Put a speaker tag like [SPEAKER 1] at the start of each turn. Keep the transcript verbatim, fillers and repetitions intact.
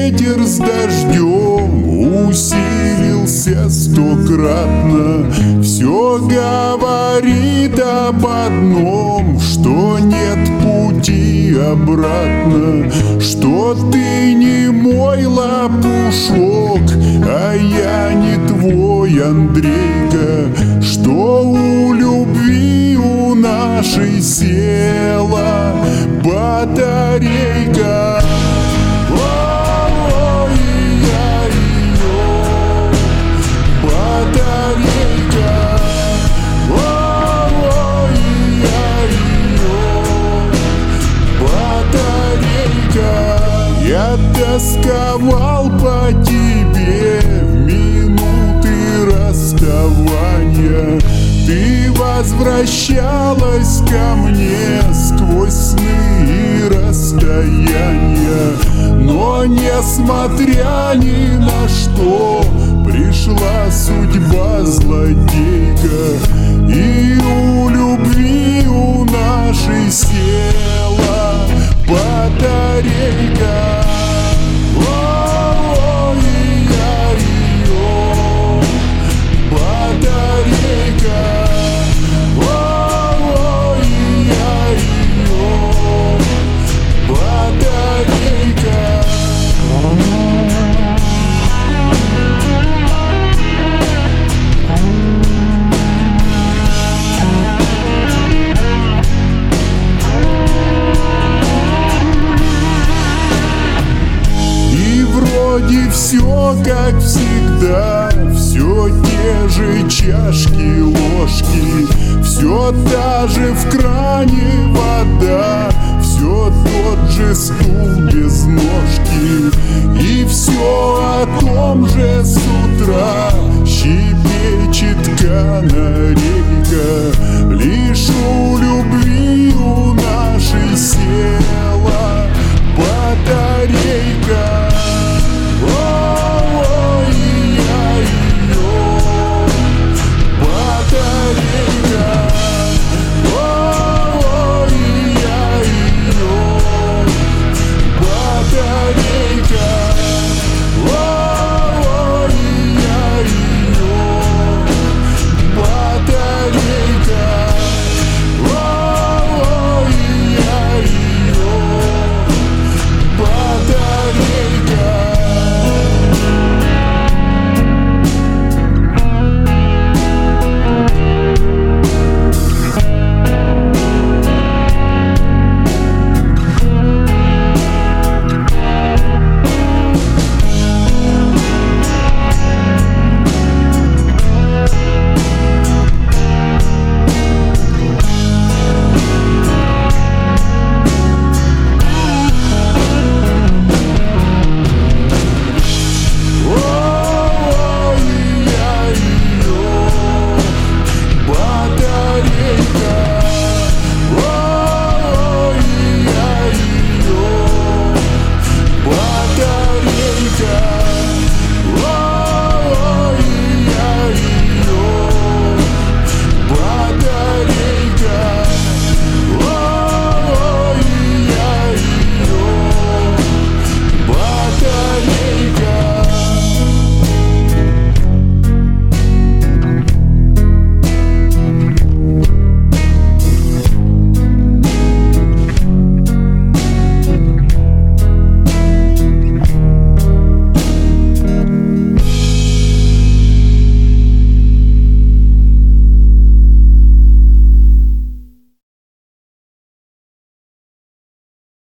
[SPEAKER 1] ветер с дождем усилился стократно. Все говорит об одном, что нет пути обратно, что ты не мой лопушок, а я не твой Андрейка, что у любви у нашей села батарейка. Я тосковал по тебе в минуты расставания. Ты возвращалась ко мне сквозь сны и расстояния. Но несмотря ни на что, пришла судьба злодейка, и у любви у нашей села батарейка. Вроде все как всегда, все те же чашки, ложки, все та же в кране вода, все тот же стул без ножки, и все о том же с утра щебечет канарейка.